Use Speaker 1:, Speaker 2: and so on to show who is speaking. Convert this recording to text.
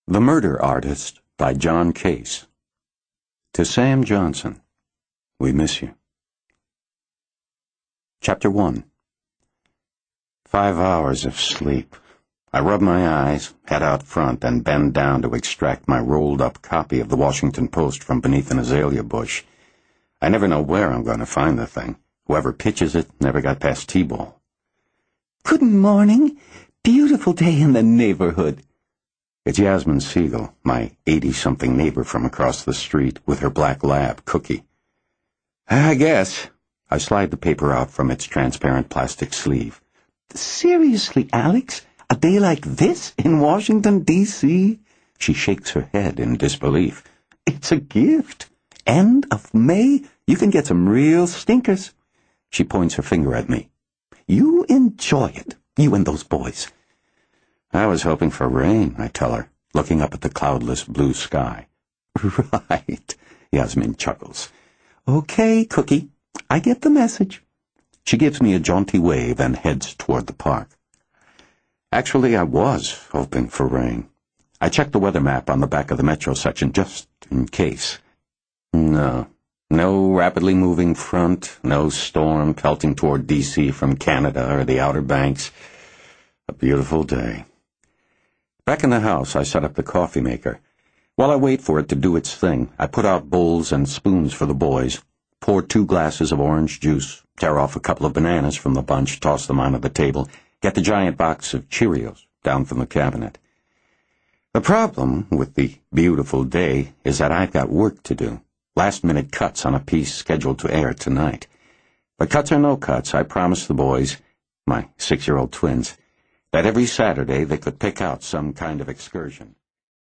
Speaker 1: The Murder Artist by John Case. To Sam Johnson, we miss you. Chapter 1. 5 hours of sleep. I rub my eyes, head out front, and bend down to extract my rolled-up copy of the Washington Post from beneath an azalea bush. I never know where I'm going to find the thing. Whoever pitches it never got past T-ball.
Speaker 2: Good morning. Beautiful day in the neighborhood.
Speaker 1: It's Yasmin Siegel, my 80-something neighbor from across the street, with her black lab, Cookie. I guess. I slide the paper out from its transparent plastic sleeve.
Speaker 2: Seriously, Alex? A day like this in Washington, D.C.?
Speaker 1: She shakes her head in disbelief.
Speaker 2: It's a gift. End of May, you can get some real stinkers.
Speaker 1: She points her finger at me.
Speaker 2: You enjoy it, you and those boys.
Speaker 1: I was hoping for rain, I tell her, looking up at the cloudless blue sky.
Speaker 2: Right,
Speaker 1: Yasmin chuckles.
Speaker 2: Okay, Cookie, I get the message.
Speaker 1: She gives me a jaunty wave and heads toward the park. Actually, I was hoping for rain. I checked the weather map on the back of the metro section just in case. No rapidly moving front, no storm pelting toward D.C. from Canada or the Outer Banks. A beautiful day. Back in the house, I set up the coffee maker. While I wait for it to do its thing, I put out bowls and spoons for the boys, pour 2 glasses of orange juice, tear off a couple of bananas from the bunch, toss them onto the table, get the giant box of Cheerios down from the cabinet. The problem with the beautiful day is that I've got work to do. Last-minute cuts on a piece scheduled to air tonight. But cuts or no cuts, I promised the boys, my 6-year-old twins, that every Saturday they could pick out some kind of excursion.